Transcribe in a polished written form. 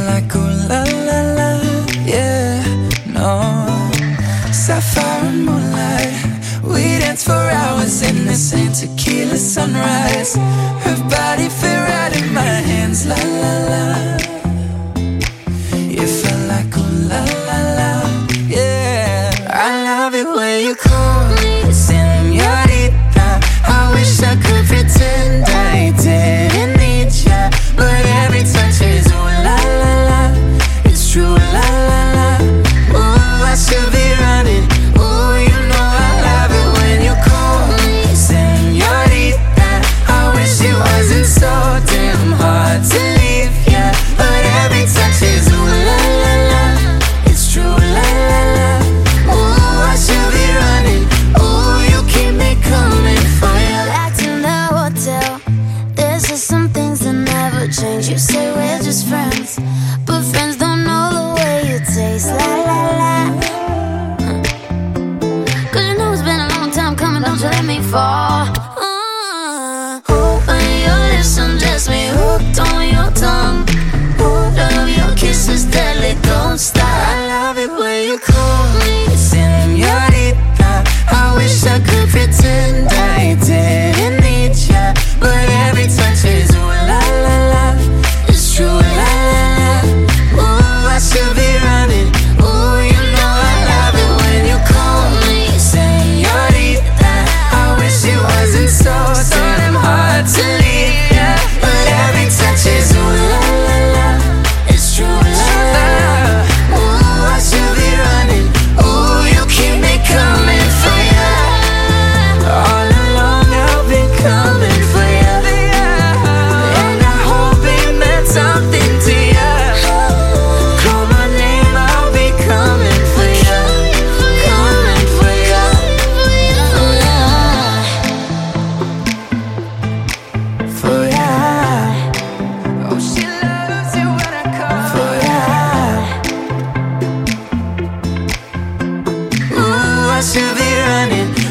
like ooh la la la, yeah, no. Sapphire and moonlight, we dance for hours in the same tequila sunrise. Her body fit right in my hands, la la la. You felt like ooh la la la, yeah. I love it when you call me señorita. I wish I could pretend I didn't need ya, but every touch is ooh la la la. It's true, la la la. Ooh, I should be running. Ooh, you know I love it when you call me señorita. I wish it wasn't so damn hard to leave ya, but every touch is ooh la la la. It's true, la la la. Ooh, I should be running. Ooh, you keep me coming for ya. Back in the hotel, there's just some things that never change. You say we're just friends, but friends don't know the way you taste. La la la. Cause you know it's been a long time coming, don't you let me fall. When your lips undress me, hooked on your tongue. Love your kisses deadly, don't stop. I love it when you call me señorita. I wish I could pretend I didn't need ya, but every touch is ooh la la la. It's true, la la la. Ooh, I should be running. Ooh, you know I love it when you call me señorita. I wish it wasn't so damn hard to leave ya, but every touch is ooh la la la. It's true, la la la. Ooh, I should be running. Ooh, you keep me coming for ya. All along I've been coming for ya, and I hope it meant something to ya. Call my name, I'll be coming for ya, coming for ya. For ya. Oh, she loves it when I call for ya. Ooh, I should be running.